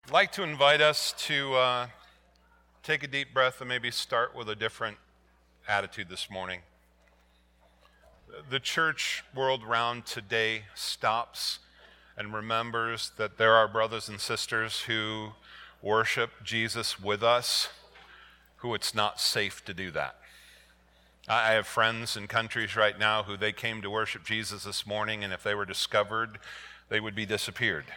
I'd like to invite us to take a deep breath and maybe start with a different attitude this morning. The church world round today stops and remembers that there are brothers and sisters who worship Jesus with us, who it's not safe to do that. I have friends in countries right now who they came to worship Jesus this morning, and if they were discovered, they would be disappeared.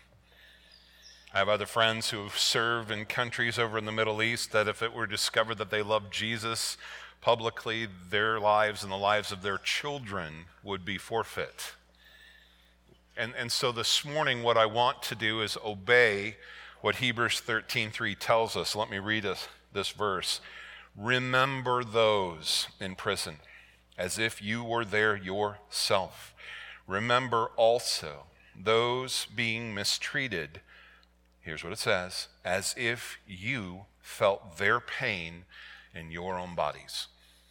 I have other friends who have served in countries over in the Middle East that if it were discovered that they loved Jesus publicly, their lives and the lives of their children would be forfeit. And so this morning what I want to do is obey what Hebrews 13:3 tells us. Let me read this verse. Remember those in prison as if you were there yourself. Remember also those being mistreated. Here's what it says, as if you felt their pain in your own bodies.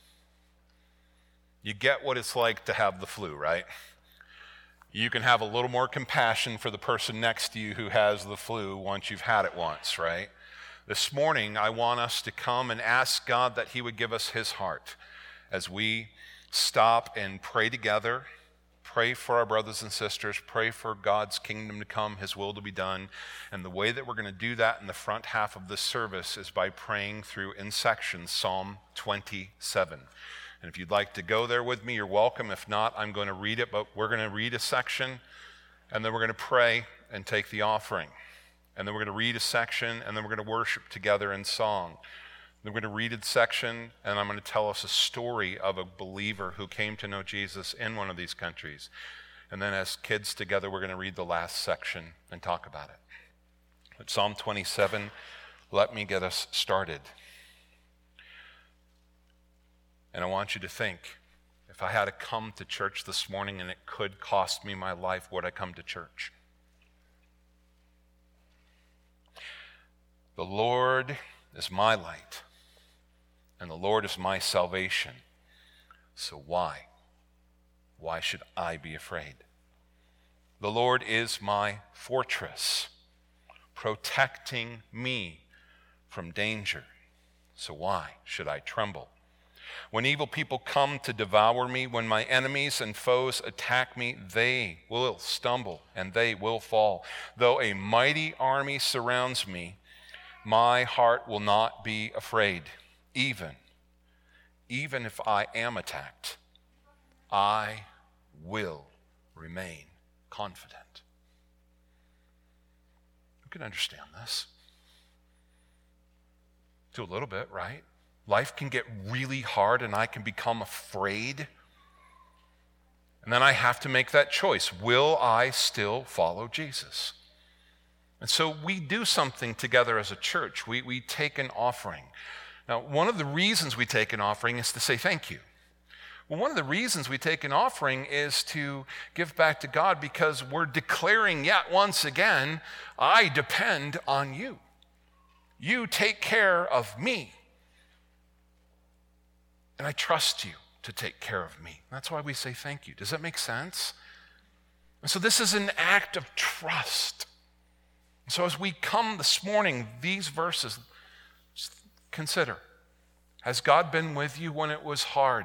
You get what it's like to have the flu, right? You can have a little more compassion for the person next to you who has the flu once you've had it once, right? This morning, I want us to come and ask God that He would give us His heart as we stop and pray together. Pray for our brothers and sisters. Pray for God's kingdom to come, His will to be done. And the way that we're going to do that in the front half of this service is by praying through, in sections, Psalm 27. And if you'd like to go there with me, you're welcome. If not, I'm going to read it, but we're going to read a section, and then we're going to pray and take the offering. And then we're going to read a section, and then we're going to worship together in song. Then we're going to read a section, and I'm going to tell us a story of a believer who came to know Jesus in one of these countries. And then as kids together, we're going to read the last section and talk about it. But Psalm 27, let me get us started. And I want you to think, if I had to come to church this morning and it could cost me my life, would I come to church? The Lord is my light, and the Lord is my salvation. So why? Why should I be afraid? The Lord is my fortress, protecting me from danger. So why should I tremble? When evil people come to devour me, when my enemies and foes attack me, they will stumble and they will fall. Though a mighty army surrounds me, my heart will not be afraid. Even if I am attacked, I will remain confident. You can understand this. Do a little bit, right? Life can get really hard and I can become afraid. And then I have to make that choice. Will I still follow Jesus? And so we do something together as a church. We take an offering. Now, one of the reasons we take an offering is to say thank you. Well, one of the reasons we take an offering is to give back to God because we're declaring yet once again, I depend on you. You take care of me. And I trust you to take care of me. That's why we say thank you. Does that make sense? And so this is an act of trust. So as we come this morning, these verses, consider, has God been with you when it was hard?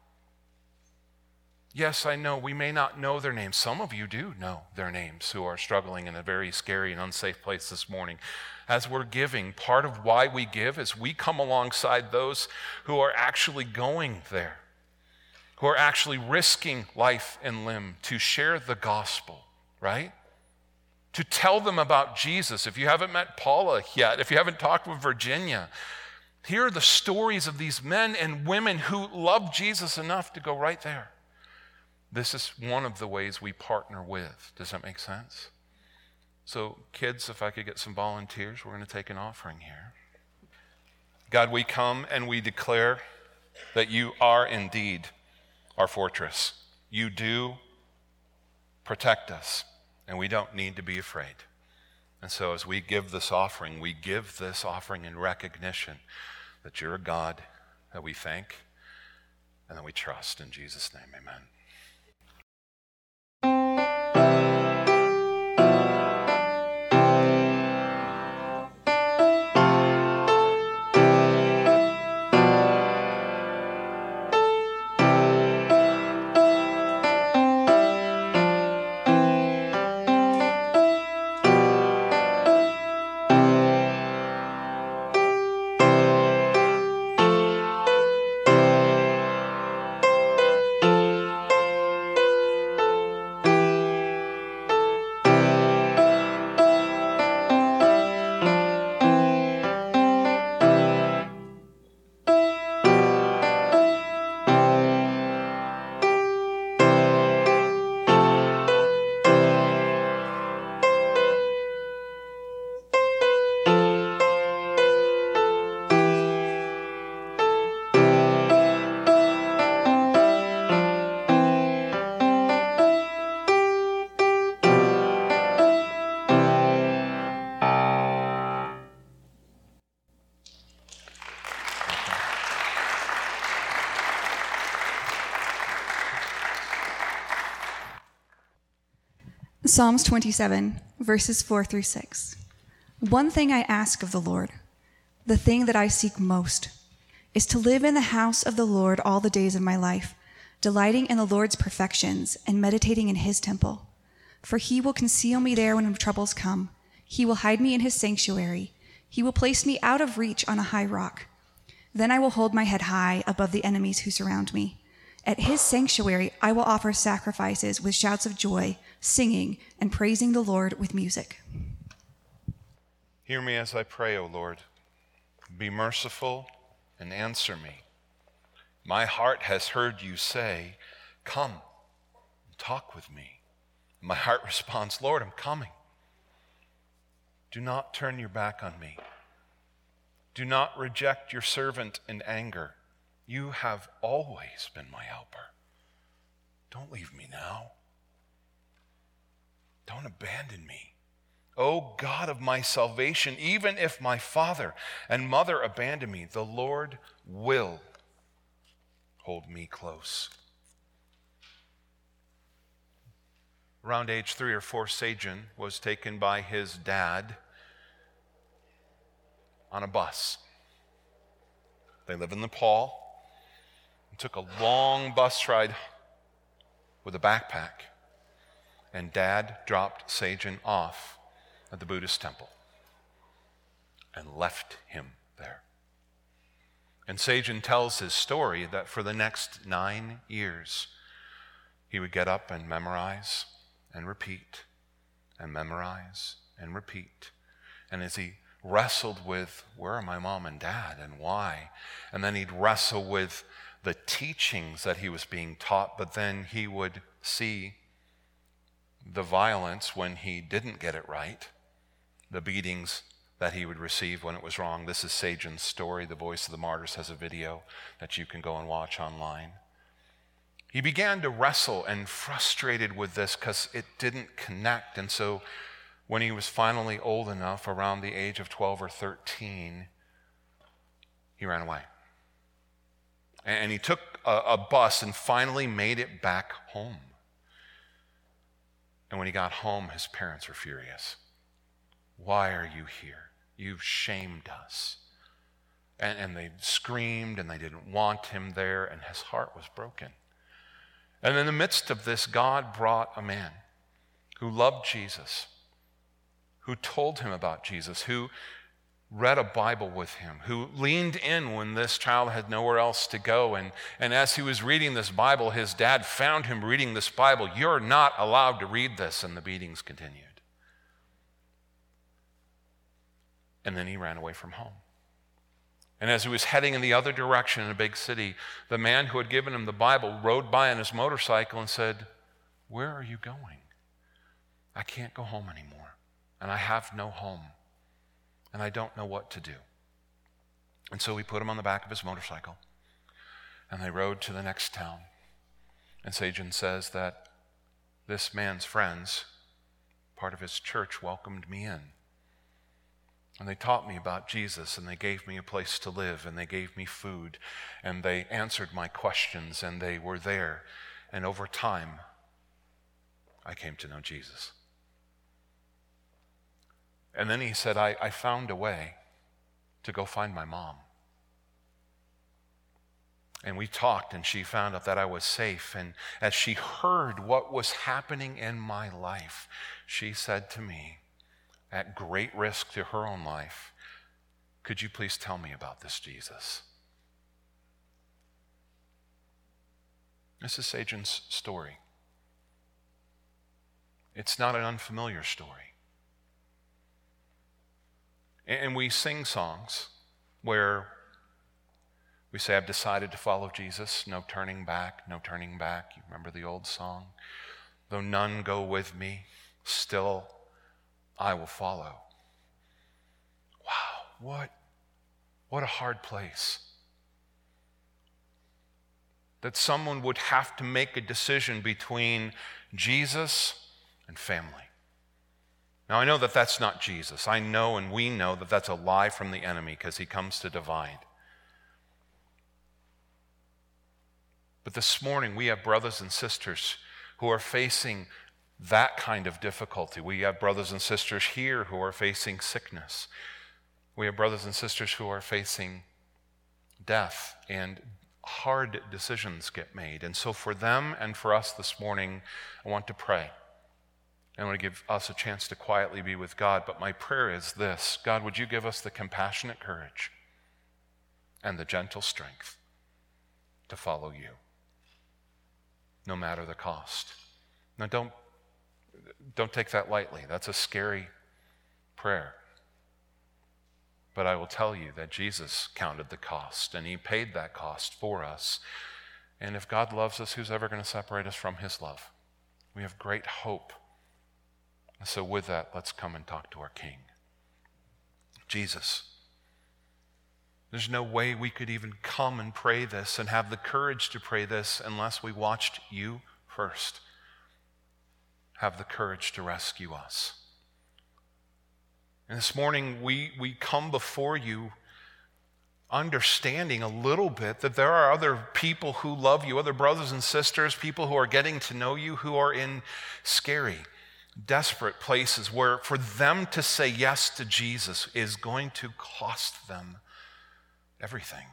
Yes, I know we may not know their names. Some of you do know their names who are struggling in a very scary and unsafe place this morning. As we're giving, part of why we give is we come alongside those who are actually going there, who are actually risking life and limb to share the gospel, right? To tell them about Jesus. If you haven't met Paula yet, if you haven't talked with Virginia, hear the stories of these men and women who love Jesus enough to go right there. This is one of the ways we partner with. Does that make sense? So kids, if I could get some volunteers, we're going to take an offering here. God, we come and we declare that you are indeed our fortress. You do protect us, and we don't need to be afraid. And so as we give this offering in recognition that you're a God that we thank and that we trust. In Jesus' name, amen. Psalms 27, verses 4 through 6. One thing I ask of the Lord, the thing that I seek most, is to live in the house of the Lord all the days of my life, delighting in the Lord's perfections and meditating in his temple. For he will conceal me there when troubles come. He will hide me in his sanctuary. He will place me out of reach on a high rock. Then I will hold my head high above the enemies who surround me. At his sanctuary I will offer sacrifices with shouts of joy, singing and praising the Lord with music. Hear me as I pray, O Lord. Be merciful and answer me. My heart has heard you say, "Come and talk with me." My heart responds, "Lord, I'm coming." Do not turn your back on me. Do not reject your servant in anger. You have always been my helper. Don't leave me now. Don't abandon me. O God of my salvation, even if my father and mother abandon me, the Lord will hold me close. Around age 3 or 4, Sagen was taken by his dad on a bus. They live in Nepal. And took a long bus ride with a backpack. And Dad dropped Sagen off at the Buddhist temple and left him there. And Sagen tells his story that for the next 9 years, he would get up and memorize and repeat and memorize and repeat. And as he wrestled with, where are my mom and dad and why? And then he'd wrestle with the teachings that he was being taught, but then he would see the violence when he didn't get it right, the beatings that he would receive when it was wrong. This is Sagen's story. The Voice of the Martyrs has a video that you can go and watch online. He began to wrestle and frustrated with this because it didn't connect. And so when he was finally old enough, around the age of 12 or 13, he ran away. And he took a bus and finally made it back home. And when he got home, his parents were furious. "Why are you here? You've shamed us." And they screamed and they didn't want him there, and his heart was broken. And in the midst of this, God brought a man who loved Jesus, who told him about Jesus, who read a Bible with him, who leaned in when this child had nowhere else to go. And as he was reading this Bible, his dad found him reading this Bible. "You're not allowed to read this," and the beatings continued. And then he ran away from home. And as he was heading in the other direction in a big city, the man who had given him the Bible rode by on his motorcycle and said, "Where are you going? I can't go home anymore, and I have no home. And I don't know what to do." And so he put him on the back of his motorcycle, and they rode to the next town. And Sagen says that this man's friends, part of his church, welcomed me in. And they taught me about Jesus, and they gave me a place to live, and they gave me food, and they answered my questions, and they were there. And over time, I came to know Jesus. And then he said, I found a way to go find my mom. And we talked, and she found out that I was safe. And as she heard what was happening in my life, she said to me, at great risk to her own life, "Could you please tell me about this Jesus?" This is Sagen's story. It's not an unfamiliar story. And we sing songs where we say, "I've decided to follow Jesus, no turning back, no turning back." You remember the old song? "Though none go with me, still I will follow." Wow, what a hard place. That someone would have to make a decision between Jesus and family. Now, I know that that's not Jesus. I know, and we know, that that's a lie from the enemy because he comes to divide. But this morning, we have brothers and sisters who are facing that kind of difficulty. We have brothers and sisters here who are facing sickness. We have brothers and sisters who are facing death, and hard decisions get made. And so for them and for us this morning, I want to pray. I want to give us a chance to quietly be with God. But my prayer is this: God, would you give us the compassionate courage and the gentle strength to follow you, no matter the cost. Now, don't take that lightly. That's a scary prayer. But I will tell you that Jesus counted the cost, and he paid that cost for us. And if God loves us, who's ever going to separate us from his love? We have great hope. So with that, let's come and talk to our King. Jesus, there's no way we could even come and pray this and have the courage to pray this unless we watched you first have the courage to rescue us. And this morning, we come before you understanding a little bit that there are other people who love you, other brothers and sisters, people who are getting to know you, who are in scary, desperate places where for them to say yes to Jesus is going to cost them everything.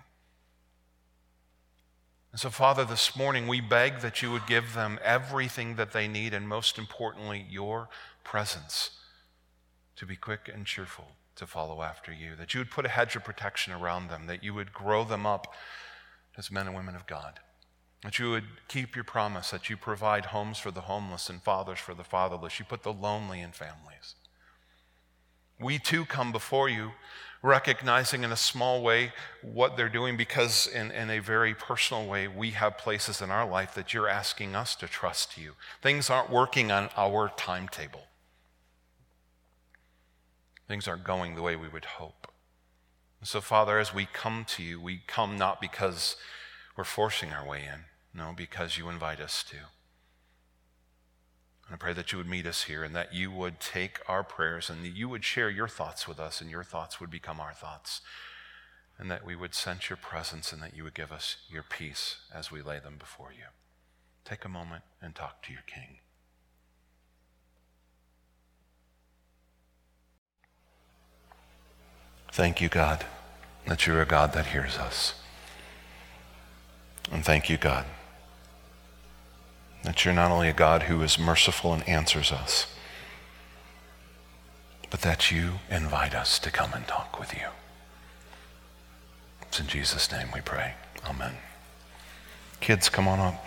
And so, Father, this morning we beg that you would give them everything that they need, and most importantly, your presence to be quick and cheerful to follow after you, that you would put a hedge of protection around them, that you would grow them up as men and women of God, that you would keep your promise, that you provide homes for the homeless and fathers for the fatherless. You put the lonely in families. We too come before you recognizing in a small way what they're doing, because in a very personal way, we have places in our life that you're asking us to trust you. Things aren't working on our timetable. Things aren't going the way we would hope. And so, Father, as we come to you, we come not because we're forcing our way in, no, because you invite us to. And I pray that you would meet us here, and that you would take our prayers and that you would share your thoughts with us, and your thoughts would become our thoughts, and that we would sense your presence, and that you would give us your peace as we lay them before you. Take a moment and talk to your King. Thank you, God, that you're a God that hears us. And thank you, God, that you're not only a God who is merciful and answers us, but that you invite us to come and talk with you. It's in Jesus' name we pray. Amen. Kids, come on up.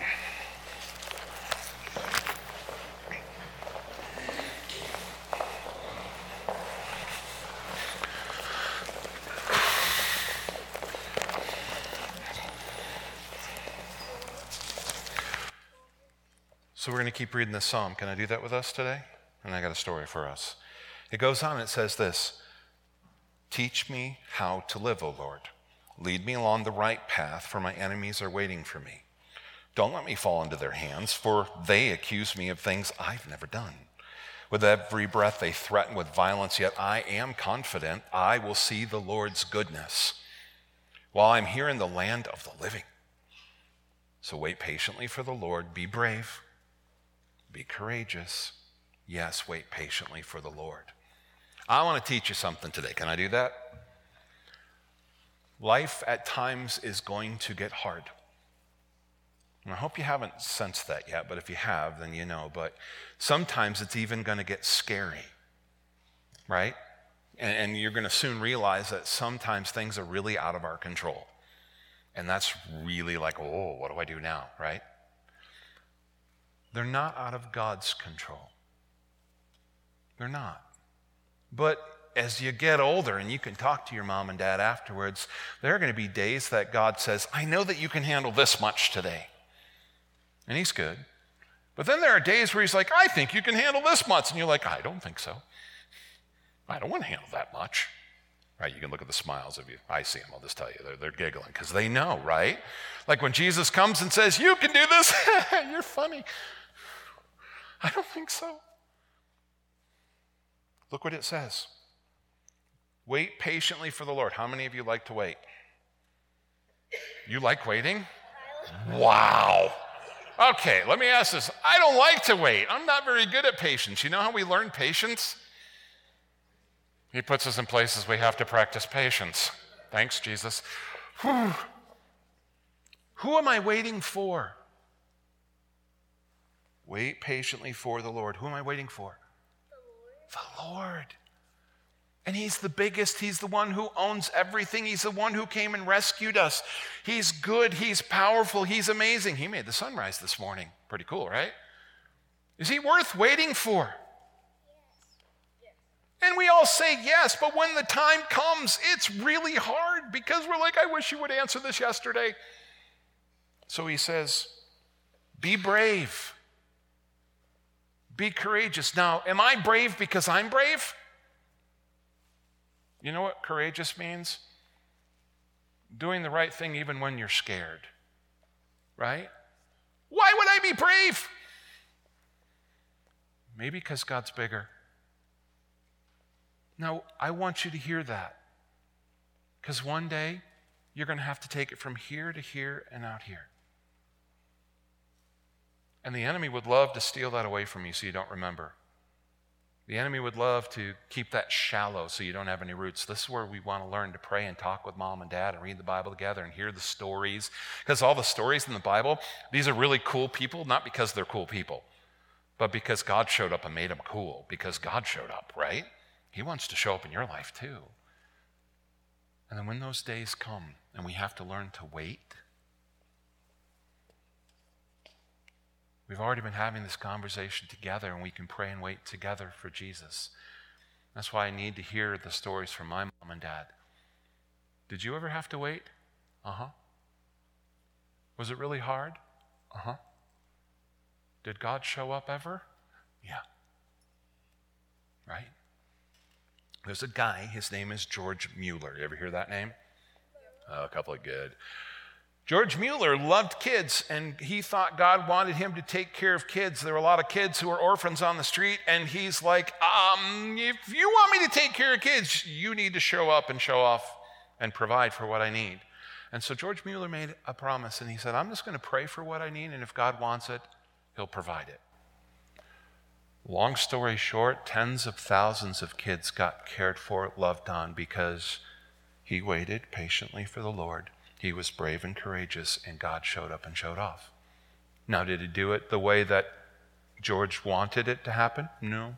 So we're going to keep reading this psalm. Can I do that with us today? And I got a story for us. It goes on, it says this: teach me how to live, O Lord. Lead me along the right path, for my enemies are waiting for me. Don't let me fall into their hands, for they accuse me of things I've never done. With every breath they threaten with violence, yet I am confident I will see the Lord's goodness while I'm here in the land of the living. So wait patiently for the Lord. Be brave. Be courageous. Yes, wait patiently for the Lord. I want to teach you something today. Can I do that? Life at times is going to get hard. And I hope you haven't sensed that yet, but if you have, then you know. But sometimes it's even going to get scary, right? And you're going to soon realize that sometimes things are really out of our control. And that's really like, oh, what do I do now, right? They're not out of God's control. They're not. But as you get older, and you can talk to your mom and dad afterwards, there are going to be days that God says, I know that you can handle this much today. And he's good. But then there are days where he's like, I think you can handle this much. And you're like, I don't think so. I don't want to handle that much. Right? You can look at the smiles of you. I see them. I'll just tell you. They're giggling because they know, right? Like when Jesus comes and says, you can do this. You're funny. I don't think so. Look what it says. Wait patiently for the Lord. How many of you like to wait? You like waiting? Wow. Okay, let me ask this. I don't like to wait. I'm not very good at patience. You know how we learn patience? He puts us in places we have to practice patience. Thanks, Jesus. Whew. Who am I waiting for? Wait patiently for the Lord. Who am I waiting for? The Lord. And he's the biggest. He's the one who owns everything. He's the one who came and rescued us. He's good. He's powerful. He's amazing. He made the sunrise this morning. Pretty cool, right? Is he worth waiting for? And we all say yes, but when the time comes, it's really hard because we're like, I wish you would answer this yesterday. So he says, be brave. Be courageous. Now, am I brave because I'm brave? You know what courageous means? Doing the right thing even when you're scared, right? Why would I be brave? Maybe because God's bigger. Now, I want you to hear that, because one day you're going to have to take it from here to here and out here. And the enemy would love to steal that away from you so you don't remember. The enemy would love to keep that shallow so you don't have any roots. This is where we want to learn to pray and talk with mom and dad and read the Bible together and hear the stories. Because all the stories in the Bible, these are really cool people, not because they're cool people, but because God showed up and made them cool, because God showed up, right? He wants to show up in your life too. And then when those days come and we have to learn to wait, we've already been having this conversation together and we can pray and wait together for Jesus. That's why I need to hear the stories from my mom and dad. Did you ever have to wait? Uh-huh. Was it really hard? Uh-huh. Did God show up ever? Yeah. Right? There's a guy, his name is George Mueller. You ever hear that name? Oh, a couple of good. George Mueller loved kids, and he thought God wanted him to take care of kids. There were a lot of kids who were orphans on the street, and he's like, if you want me to take care of kids, you need to show up and show off and provide for what I need. And so George Mueller made a promise, and he said, I'm just going to pray for what I need, and if God wants it, he'll provide it. Long story short, tens of thousands of kids got cared for, loved on, because he waited patiently for the Lord. He was brave and courageous, and God showed up and showed off. Now, did he do it the way that George wanted it to happen? No.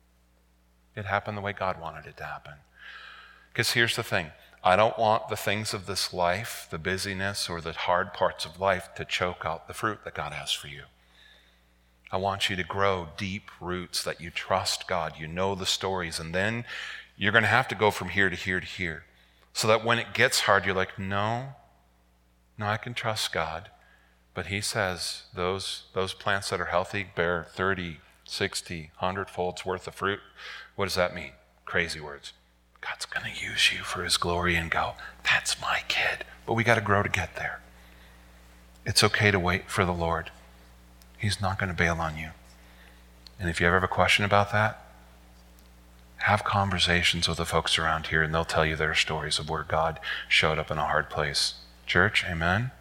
It happened the way God wanted it to happen. Because here's the thing. I don't want the things of this life, the busyness or the hard parts of life, to choke out the fruit that God has for you. I want you to grow deep roots that you trust God, you know the stories, and then you're going to have to go from here to here to here. So that when it gets hard, you're like, no, I can trust God. But he says those plants that are healthy bear 30, 60, 100-folds worth of fruit. What does that mean? Crazy words. God's going to use you for his glory and go, that's my kid. But we got to grow to get there. It's okay to wait for the Lord. He's not going to bail on you. And if you ever have a question about that, have conversations with the folks around here and they'll tell you their stories of where God showed up in a hard place. Church, amen?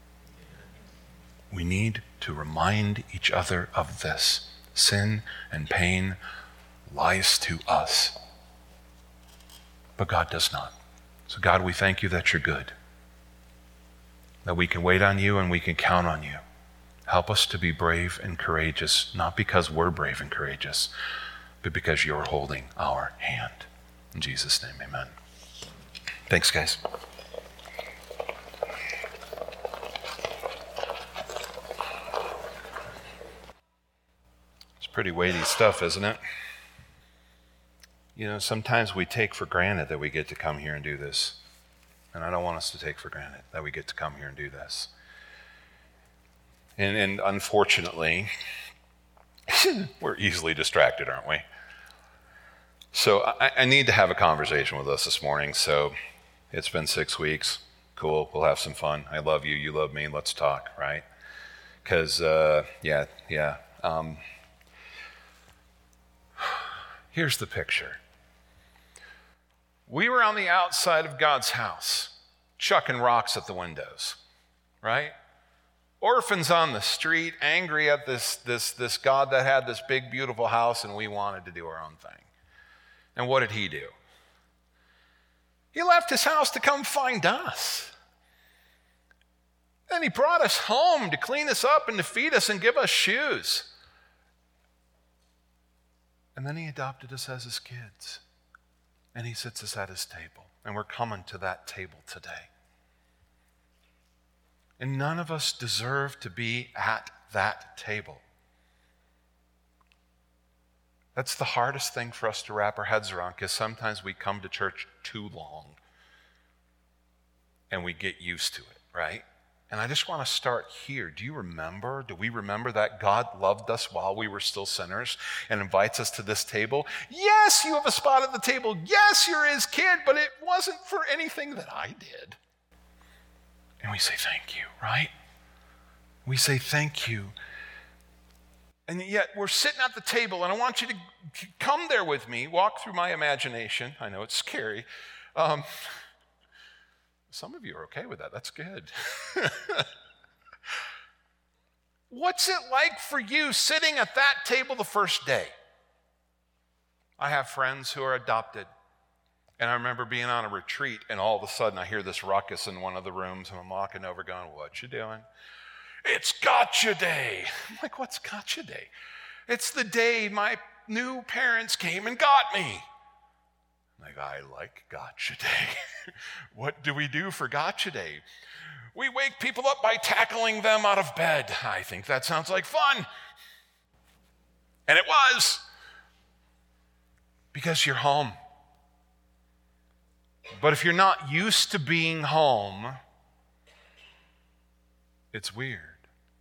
We need to remind each other of this. Sin and pain lies to us, but God does not. So God, we thank you that you're good, that we can wait on you and we can count on you. Help us to be brave and courageous, not because we're brave and courageous, but because you're holding our hand. In Jesus' name, amen. Thanks, guys. It's pretty weighty stuff, isn't it? You know, sometimes we take for granted that we get to come here and do this. And I don't want us to take for granted that we get to come here and do this. And unfortunately, we're easily distracted, aren't we? So I need to have a conversation with us this morning. So it's been 6 weeks. Cool. We'll have some fun. I love you. You love me. Let's talk, right? Because, here's the picture. We were on the outside of God's house, chucking rocks at the windows, right? Orphans on the street, angry at this God that had this big, beautiful house, and we wanted to do our own thing. And what did he do? He left his house to come find us. And he brought us home to clean us up and to feed us and give us shoes. And then he adopted us as his kids. And he sits us at his table. And we're coming to that table today. And none of us deserve to be at that table. That's the hardest thing for us to wrap our heads around, because sometimes we come to church too long and we get used to it, right? And I just want to start here. Do we remember that God loved us while we were still sinners and invites us to this table? Yes, you have a spot at the table. Yes, you're his kid, but it wasn't for anything that I did. And we say thank you, right? We say thank you. And yet we're sitting at the table, and I want you to come there with me, walk through my imagination. I know it's scary. Some of you are okay with that. That's good. What's it like for you sitting at that table the first day? I have friends who are adopted. And I remember being on a retreat, and all of a sudden I hear this ruckus in one of the rooms, and I'm walking over going, "What you doing?" "It's Gotcha Day." I'm like, "What's Gotcha Day?" "It's the day my new parents came and got me." I'm like, "I like Gotcha Day." "What do we do for Gotcha Day?" "We wake people up by tackling them out of bed." "I think that sounds like fun." And it was, because you're home. But if you're not used to being home, it's weird,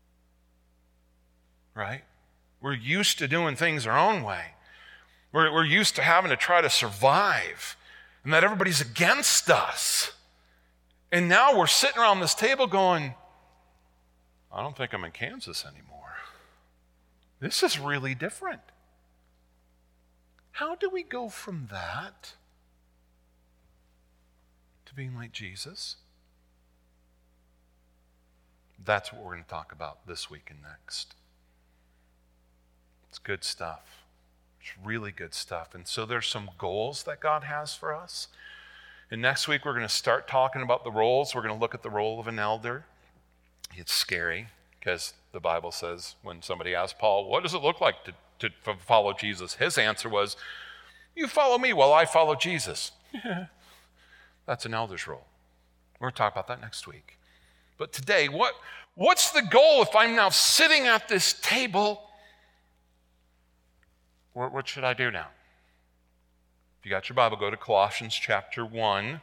right? We're used to doing things our own way. We're used to having to try to survive, and that everybody's against us. And now we're sitting around this table going, "I don't think I'm in Kansas anymore. This is really different." How do we go from that to being like Jesus? That's what we're going to talk about this week and next. It's good stuff. It's really good stuff. And so there's some goals that God has for us. And next week we're going to start talking about the roles. We're going to look at the role of an elder. It's scary, because the Bible says when somebody asked Paul, "What does it look like to follow Jesus?" His answer was, "You follow me while I follow Jesus." That's an elder's role. We're going to talk about that next week. But today, what's the goal if I'm now sitting at this table? What should I do now? If you got your Bible, go to Colossians chapter 1.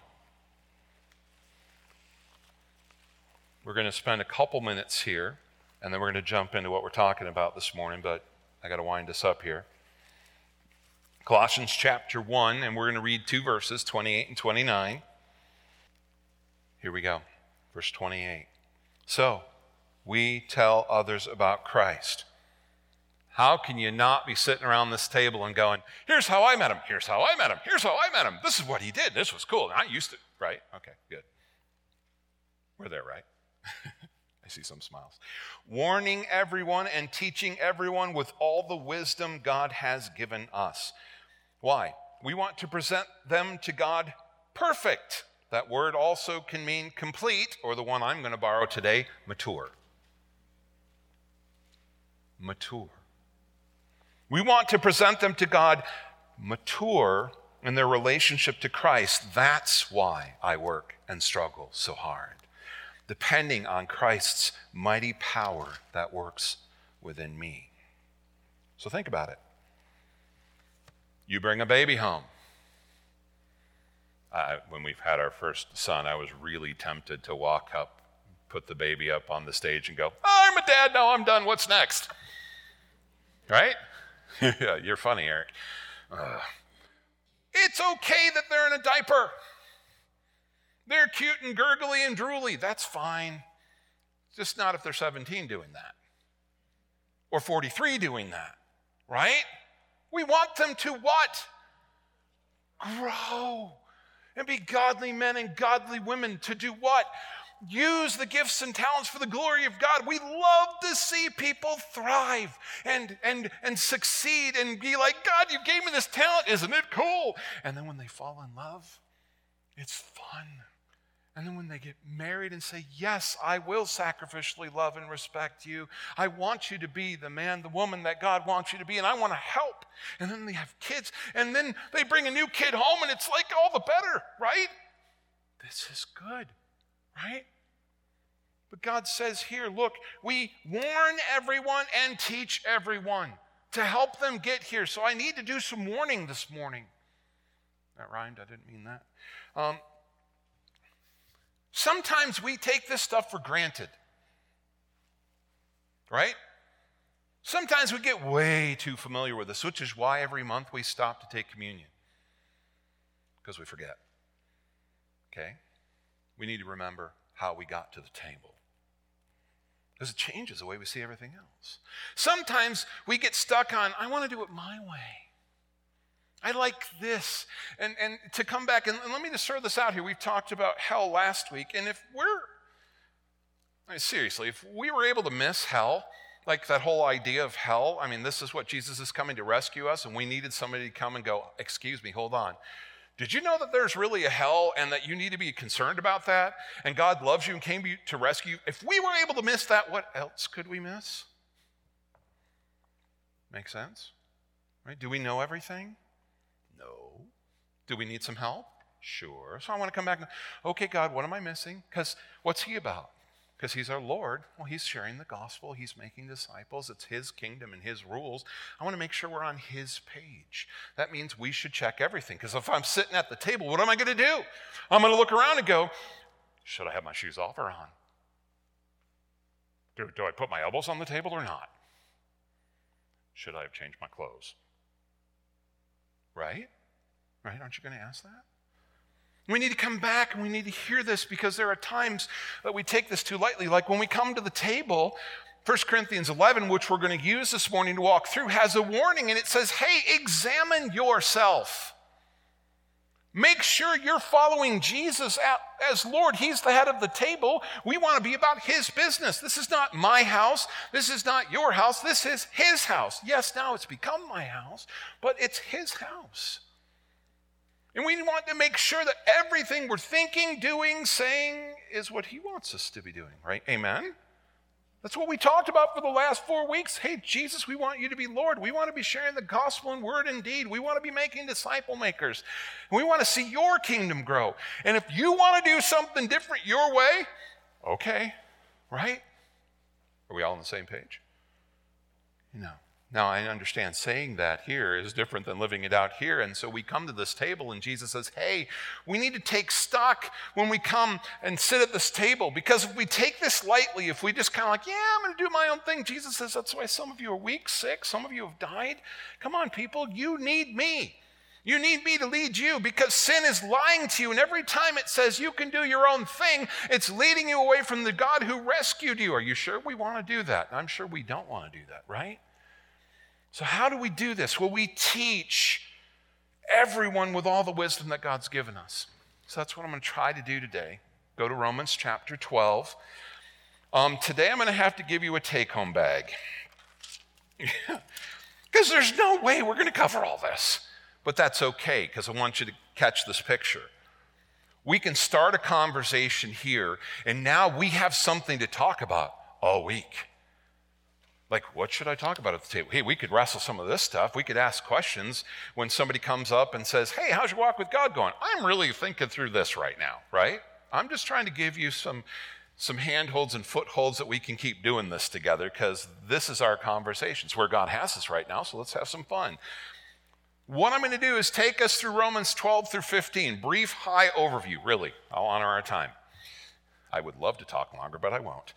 We're going to spend a couple minutes here, and then we're going to jump into what we're talking about this morning, but I got to wind this up here. Colossians chapter 1, and we're going to read two verses, 28 and 29. Here we go. Verse 28. "So, we tell others about Christ." How can you not be sitting around this table and going, "Here's how I met him, here's how I met him, here's how I met him. This is what he did, this was cool, and I used to," right? Okay, good. We're there, right? I see some smiles. "Warning everyone and teaching everyone with all the wisdom God has given us." Why? We want to present them to God perfect. That word also can mean complete, or the one I'm going to borrow today, mature. Mature. We want to present them to God mature in their relationship to Christ. That's why I work and struggle so hard, depending on Christ's mighty power that works within me. So think about it. You bring a baby home. When we've had our first son, I was really tempted to walk up, put the baby up on the stage and go, "Oh, I'm a dad, now I'm done, what's next?" Right? Yeah, you're funny, Eric. It's okay that they're in a diaper. They're cute and gurgly and drooly. That's fine. Just not if they're 17 doing that. Or 43 doing that. Right? We want them to what? Grow. And be godly men and godly women to do what? use the gifts and talents for the glory of God. We love to see people thrive and succeed and be like, God, you gave me this talent. Isn't it cool? And then when they fall in love, it's fun. And then when they get married and say, yes, I will sacrificially love and respect you. I want you to be the man, the woman that God wants you to be, and I want to help. And then they have kids, and then they bring a new kid home, and it's like all the better, right? This is good, right? But God says here, look, we warn everyone and teach everyone to help them get here. So I need to do some warning this morning. That rhymed, I didn't mean that. Sometimes we take this stuff for granted, right? Sometimes we get way too familiar with this, which is why every month we stop to take communion, because we forget, okay? We need to remember how we got to the table, because it changes the way we see everything else. Sometimes we get stuck on, I want to do it my way. I like this. And to come back, and let me just throw this out here. We've talked about hell last week, and if we were able to miss hell, like that whole idea of hell, I mean, this is what Jesus is coming to rescue us, and we needed somebody to come and go, excuse me, hold on. Did you know that there's really a hell and that you need to be concerned about that? And God loves you and came to rescue you? If we were able to miss that, what else could we miss? Make sense? Right? Do we know everything? No. Do we need some help? Sure. So I want to come back and, okay, God, what am I missing? Because what's he about? Because he's our Lord. Well, he's sharing the gospel. He's making disciples. It's his kingdom and his rules. I want to make sure we're on his page. That means we should check everything. Because if I'm sitting at the table, what am I going to do? I'm going to look around and go, should I have my shoes off or on? Do I put my elbows on the table or not? Should I have changed my clothes? Right? Right? Aren't you going to ask that? We need to come back and we need to hear this, because there are times that we take this too lightly. Like when we come to the table, 1 Corinthians 11, which we're going to use this morning to walk through, has a warning, and it says, hey, examine yourself. Make sure you're following Jesus as Lord. He's the head of the table. We want to be about his business. This is not my house. This is not your house. This is his house. Yes, now it's become my house, but it's his house. And we want to make sure that everything we're thinking, doing, saying is what he wants us to be doing, right? Amen? That's what we talked about for the last 4 weeks. Hey, Jesus, we want you to be Lord. We want to be sharing the gospel in word and deed. We want to be making disciple makers. And we want to see your kingdom grow. And if you want to do something different your way, okay, right? Are we all on the same page? No. Now, I understand saying that here is different than living it out here. And so we come to this table and Jesus says, hey, we need to take stock when we come and sit at this table. Because if we take this lightly, if we just kind of like, yeah, I'm going to do my own thing. Jesus says, that's why some of you are weak, sick. Some of you have died. Come on, people, you need me. You need me to lead you, because sin is lying to you. And every time it says you can do your own thing, it's leading you away from the God who rescued you. Are you sure we want to do that? I'm sure we don't want to do that, right? So how do we do this? Well, we teach everyone with all the wisdom that God's given us. So that's what I'm going to try to do today. Go to Romans chapter 12. Today I'm going to have to give you a take-home bag. Because there's no way we're going to cover all this. But that's okay, because I want you to catch this picture. We can start a conversation here, and now we have something to talk about all week. Like, what should I talk about at the table? Hey, we could wrestle some of this stuff. We could ask questions when somebody comes up and says, hey, how's your walk with God going? I'm really thinking through this right now, right? I'm just trying to give you some handholds and footholds that we can keep doing this together, because this is our conversations where God has us right now, so let's have some fun. What I'm going to do is take us through Romans 12 through 15. Brief, high overview, really. I'll honor our time. I would love to talk longer, but I won't.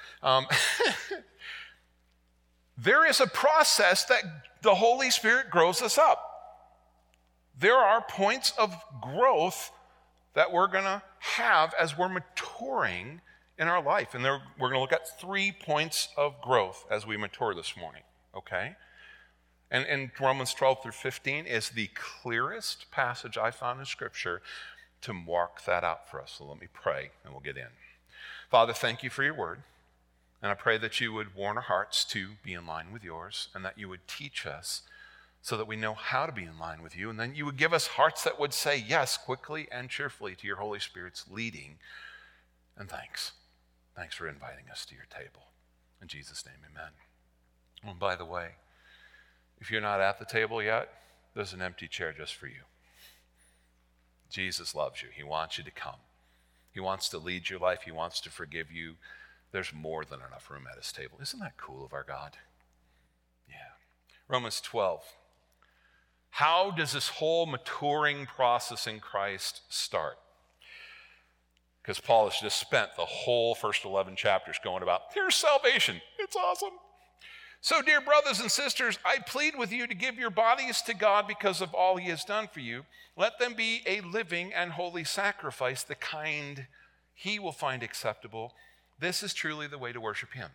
There is a process that the Holy Spirit grows us up. There are points of growth that we're going to have as we're maturing in our life. And we're going to look at 3 points of growth as we mature this morning, okay? And Romans 12 through 15 is the clearest passage I found in Scripture to mark that out for us. So let me pray and we'll get in. Father, thank you for your word. And I pray that you would warn our hearts to be in line with yours, and that you would teach us so that we know how to be in line with you. And then you would give us hearts that would say yes quickly and cheerfully to your Holy Spirit's leading. And thanks. Thanks for inviting us to your table. In Jesus' name, amen. And by the way, if you're not at the table yet, there's an empty chair just for you. Jesus loves you. He wants you to come. He wants to lead your life. He wants to forgive you. There's more than enough room at his table. Isn't that cool of our God? Yeah. Romans 12. How does this whole maturing process in Christ start? Because Paul has just spent the whole first 11 chapters going about, here's salvation. It's awesome. So, dear brothers and sisters, I plead with you to give your bodies to God because of all he has done for you. Let them be a living and holy sacrifice, the kind he will find acceptable. This is truly the way to worship him.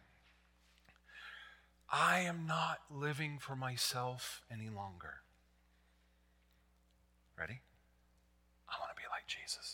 I am not living for myself any longer. Ready? I want to be like Jesus.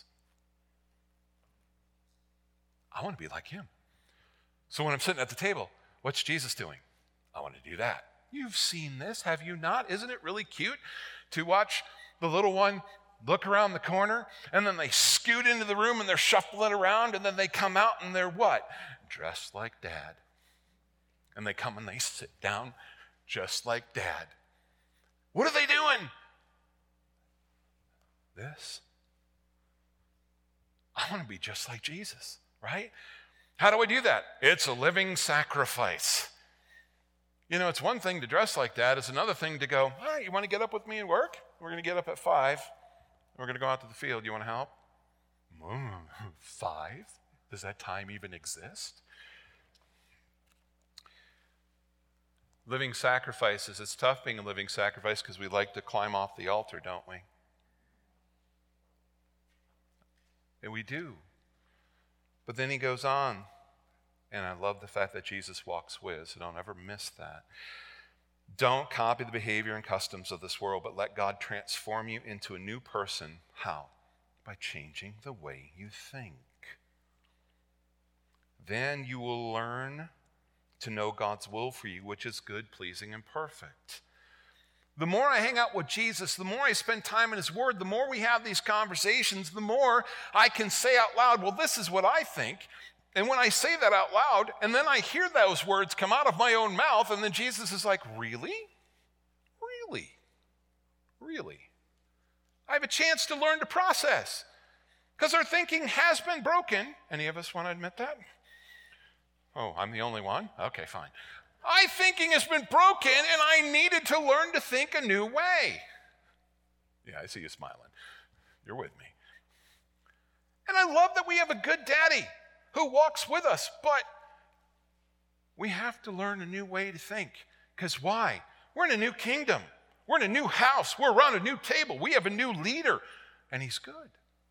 I want to be like him. So when I'm sitting at the table, what's Jesus doing? I want to do that. You've seen this, have you not? Isn't it really cute to watch the little one look around the corner, and then they scoot into the room and they're shuffling around, and then they come out and they're what? Dressed like Dad. And they come and they sit down just like Dad. What are they doing? This. I want to be just like Jesus, right? How do I do that? It's a living sacrifice. You know, it's one thing to dress like that. It's another thing to go, all right, you want to get up with me and work? We're going to get up at 5. We're going to go out to the field. You want to help? 5? Does that time even exist? Living sacrifices. It's tough being a living sacrifice because we like to climb off the altar, don't we? And we do. But then he goes on, and I love the fact that Jesus walks with, so don't ever miss that. Don't copy the behavior and customs of this world, but let God transform you into a new person. How? By changing the way you think. Then you will learn to know God's will for you, which is good, pleasing, and perfect. The more I hang out with Jesus, the more I spend time in his word, the more we have these conversations, the more I can say out loud, well, this is what I think. And when I say that out loud, and then I hear those words come out of my own mouth, and then Jesus is like, really? Really? Really? I have a chance to learn to process. Because our thinking has been broken. Any of us want to admit that? Oh, I'm the only one? Okay, fine. My thinking has been broken, and I needed to learn to think a new way. Yeah, I see you smiling. You're with me. And I love that we have a good daddy who walks with us, but we have to learn a new way to think. Because why? We're in a new kingdom. We're in a new house. We're around a new table. We have a new leader, and he's good.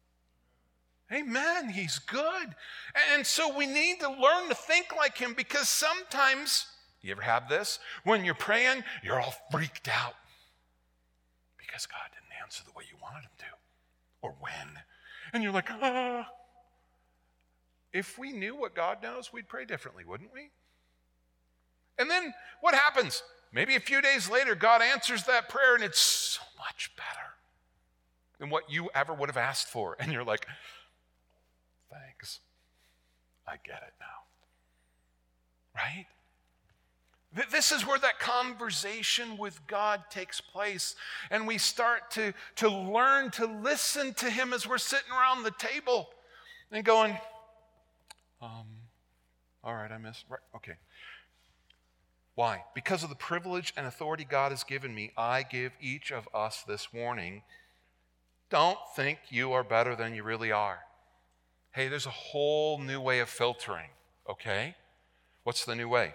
Amen. He's good. And so we need to learn to think like him, because sometimes, you ever have this? When you're praying, you're all freaked out because God didn't answer the way you wanted him to, or when. And you're like, ah. If we knew what God knows, we'd pray differently, wouldn't we? And then what happens? Maybe a few days later, God answers that prayer, and it's so much better than what you ever would have asked for. And you're like, thanks. I get it now. Right? This is where that conversation with God takes place, and we start to learn to listen to him as we're sitting around the table and going, all right, I missed, right, okay. Why? Because of the privilege and authority God has given me, I give each of us this warning. Don't think you are better than you really are. Hey, there's a whole new way of filtering, okay? What's the new way?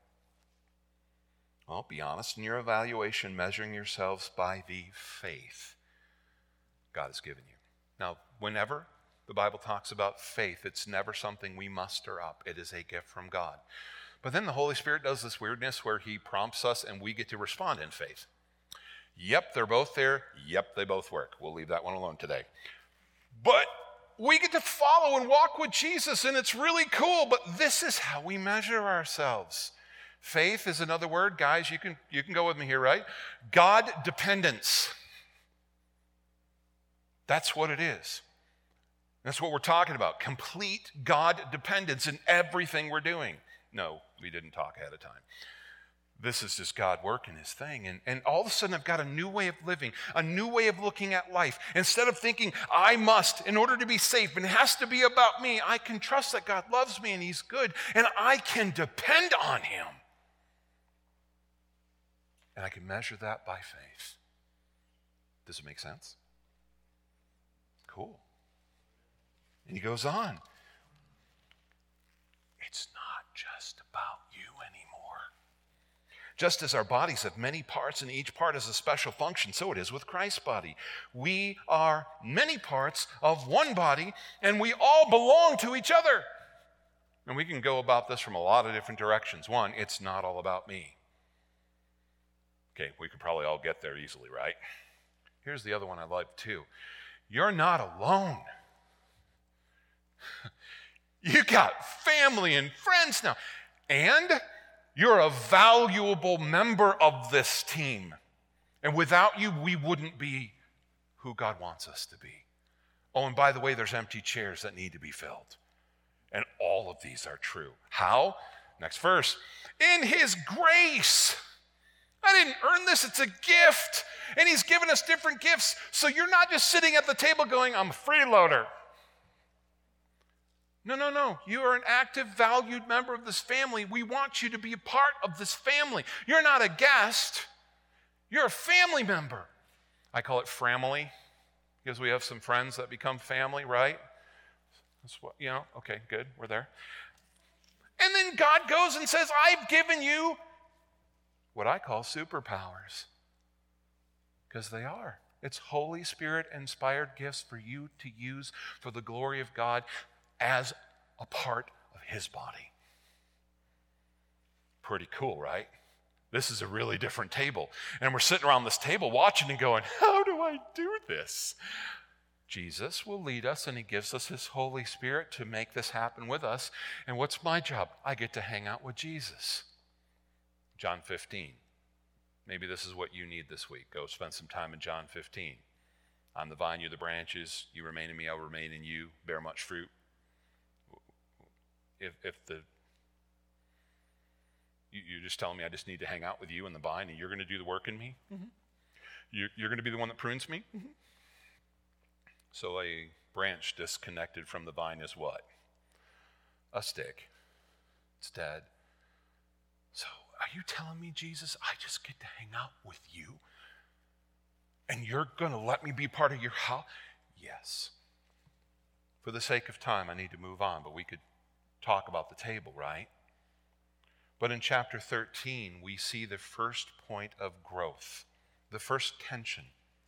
Well, be honest in your evaluation, measuring yourselves by the faith God has given you. Now, whenever the Bible talks about faith, it's never something we muster up. It is a gift from God. But then the Holy Spirit does this weirdness where he prompts us and we get to respond in faith. Yep, they're both there. Yep, they both work. We'll leave that one alone today. But we get to follow and walk with Jesus, and it's really cool, but this is how we measure ourselves. Faith is another word. Guys, you can go with me here, right? God dependence. That's what it is. That's what we're talking about. Complete God dependence in everything we're doing. No, we didn't talk ahead of time. This is just God working his thing. And all of a sudden, I've got a new way of living, a new way of looking at life. Instead of thinking, I must, in order to be safe, and it has to be about me, I can trust that God loves me and he's good, and I can depend on him. And I can measure that by faith. Does it make sense? Cool. And he goes on. It's not just about you anymore. Just as our bodies have many parts and each part has a special function, so it is with Christ's body. We are many parts of one body, and we all belong to each other. And we can go about this from a lot of different directions. One, it's not all about me. Okay, we could probably all get there easily, right? Here's the other one I like too. You're not alone. You got family and friends now. And you're a valuable member of this team. And without you, we wouldn't be who God wants us to be. Oh, and by the way, there's empty chairs that need to be filled. And all of these are true. How? Next verse. In his grace. I didn't earn this, it's a gift. And he's given us different gifts. So you're not just sitting at the table going, I'm a freeloader. No. You are an active, valued member of this family. We want you to be a part of this family. You're not a guest. You're a family member. I call it family because we have some friends that become family, right? That's what, okay, good, we're there. And then God goes and says, I've given you what I call superpowers, because they are. It's Holy Spirit-inspired gifts for you to use for the glory of God as a part of his body. Pretty cool, right? This is a really different table. And we're sitting around this table watching and going, how do I do this? Jesus will lead us, and he gives us his Holy Spirit to make this happen with us. And what's my job? I get to hang out with Jesus. John 15. Maybe this is what you need this week. Go spend some time in John 15. I'm the vine, you're the branches. You remain in me, I'll remain in you. Bear much fruit. You're just telling me I just need to hang out with you in the vine, and you're going to do the work in me? Mm-hmm. You're going to be the one that prunes me? Mm-hmm. So a branch disconnected from the vine is what? A stick. It's dead. So are you telling me, Jesus, I just get to hang out with you? And you're going to let me be part of your house? Yes. For the sake of time, I need to move on, but we could talk about the table, right? But in chapter 13, we see the first point of growth, the first tension.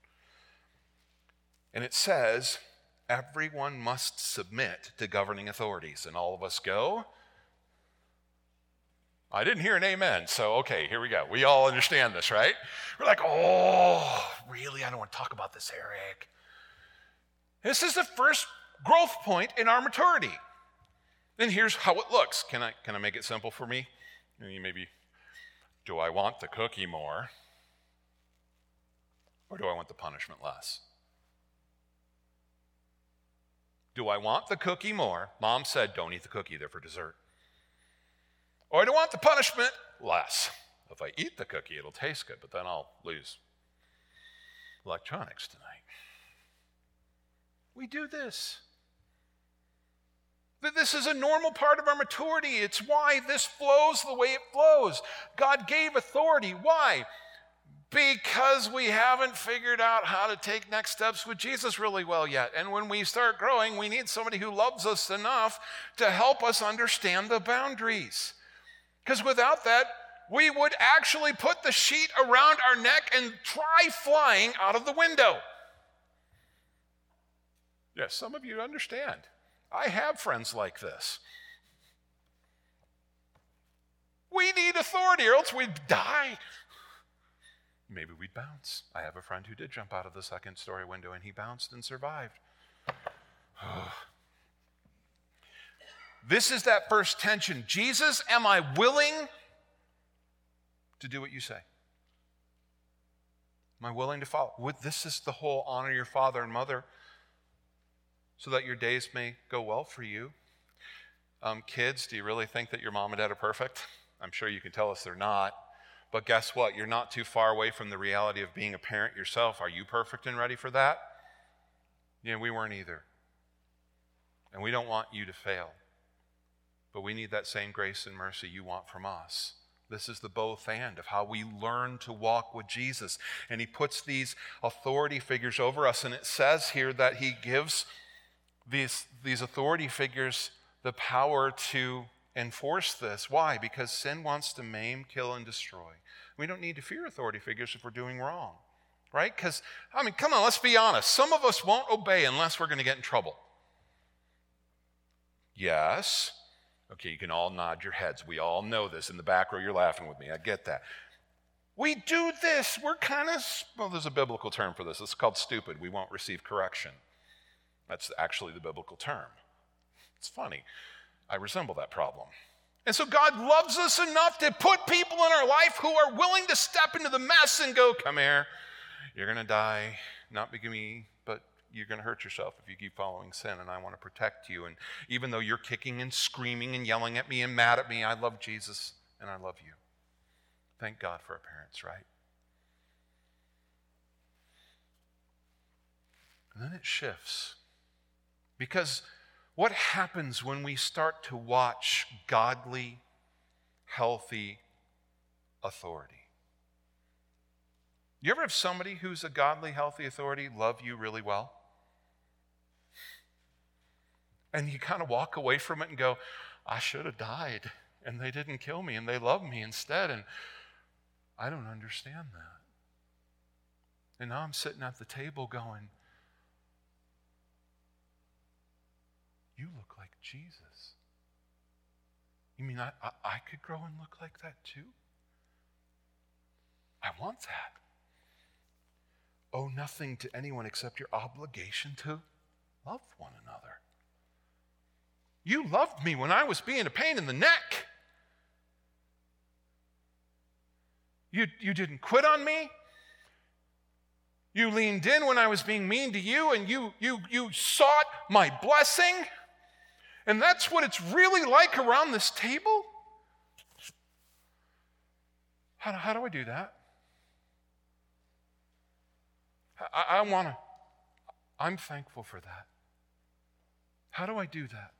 And it says, everyone must submit to governing authorities. And all of us go, I didn't hear an amen, so okay, here we go. We all understand this, right? We're like, oh, really? I don't want to talk about this, Eric. This is the first growth point in our maturity. And here's how it looks. Can I make it simple for me? Maybe, do I want the cookie more? Or do I want the punishment less? Do I want the cookie more? Mom said, don't eat the cookie, they're for dessert. Or do I want the punishment less? If I eat the cookie, it'll taste good, but then I'll lose electronics tonight. We do this. This is a normal part of our maturity. It's why this flows the way it flows. God gave authority. Why? Because we haven't figured out how to take next steps with Jesus really well yet. And when we start growing, we need somebody who loves us enough to help us understand the boundaries. Because without that, we would actually put the sheet around our neck and try flying out of the window. Yes, some of you understand. I have friends like this. We need authority or else we'd die. Maybe we'd bounce. I have a friend who did jump out of the second story window and he bounced and survived. This is that first tension. Jesus, am I willing to do what you say? Am I willing to follow? This is the whole honor your father and mother so that your days may go well for you. Kids, do you really think that your mom and dad are perfect? I'm sure you can tell us they're not. But guess what? You're not too far away from the reality of being a parent yourself. Are you perfect and ready for that? Yeah, we weren't either. And we don't want you to fail. But we need that same grace and mercy you want from us. This is the both and of how we learn to walk with Jesus. And he puts these authority figures over us. And it says here that he gives these authority figures the power to enforce this. Why? Because sin wants to maim, kill, and destroy. We don't need to fear authority figures if we're doing wrong. Right? Because, come on, let's be honest. Some of us won't obey unless we're going to get in trouble. Yes. Okay, you can all nod your heads. We all know this. In the back row, you're laughing with me. I get that. We do this. We're there's a biblical term for this. It's called stupid. We won't receive correction. That's actually the biblical term. It's funny. I resemble that problem. And so God loves us enough to put people in our life who are willing to step into the mess and go, come here. You're going to die, not because of me, but you're going to hurt yourself if you keep following sin, and I want to protect you. And even though you're kicking and screaming and yelling at me and mad at me, I love Jesus and I love you. Thank God for our parents, right? And then it shifts. Because what happens when we start to watch godly, healthy authority? You ever have somebody who's a godly, healthy authority love you really well? And you kind of walk away from it and go, I should have died, and they didn't kill me, and they love me instead, and I don't understand that. And now I'm sitting at the table going, you look like Jesus. You mean I could grow and look like that too? I want that. Owe nothing to anyone except your obligation to love one another. You loved me when I was being a pain in the neck. You didn't quit on me. You leaned in when I was being mean to you, and you sought my blessing. And that's what it's really like around this table. How do I do that? I'm thankful for that. How do I do that?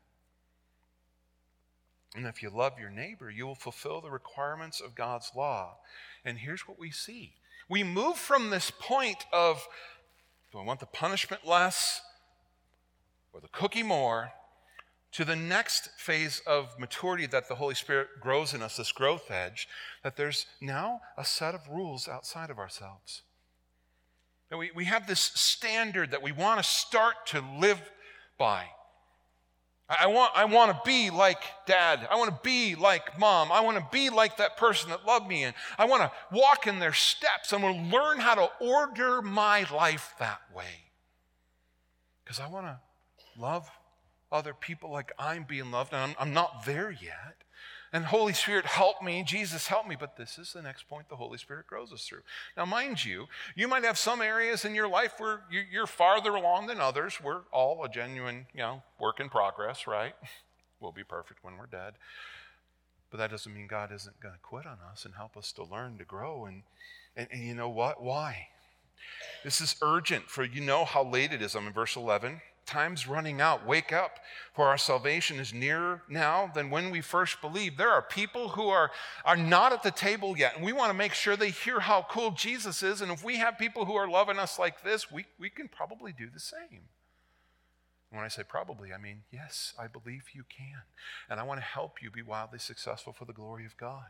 And if you love your neighbor, you will fulfill the requirements of God's law. And here's what we see. We move from this point of, do I want the punishment less or the cookie more, to the next phase of maturity that the Holy Spirit grows in us, this growth edge, that there's now a set of rules outside of ourselves. And we have this standard that we want to start to live by. I want to be like Dad. I want to be like Mom. I want to be like that person that loved me. And I want to walk in their steps. I want to learn how to order my life that way. Because I want to love other people like I'm being loved. And I'm not there yet. And Holy Spirit, help me. Jesus, help me. But this is the next point the Holy Spirit grows us through. Now, mind you, you might have some areas in your life where you're farther along than others. We're all a genuine, work in progress, right? We'll be perfect when we're dead. But that doesn't mean God isn't going to quit on us and help us to learn, to grow. And you know what? Why? This is urgent, for you know how late it is. I'm in verse 11. Time's running out. Wake up, for our salvation is nearer now than when we first believed. There are people who are not at the table yet, and we want to make sure they hear how cool Jesus is. And if we have people who are loving us like this, we can probably do the same. When I say probably, I mean, yes, I believe you can. And I want to help you be wildly successful for the glory of God.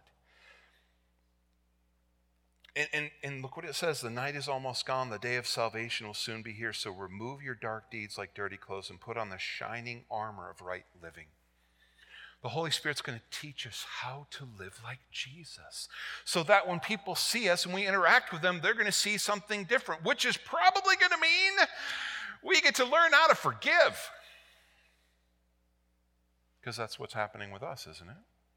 And look what it says. The night is almost gone. The day of salvation will soon be here. So remove your dark deeds like dirty clothes and put on the shining armor of right living. The Holy Spirit's going to teach us how to live like Jesus. So that when people see us and we interact with them, they're going to see something different, which is probably going to mean we get to learn how to forgive. Because that's what's happening with us, isn't it?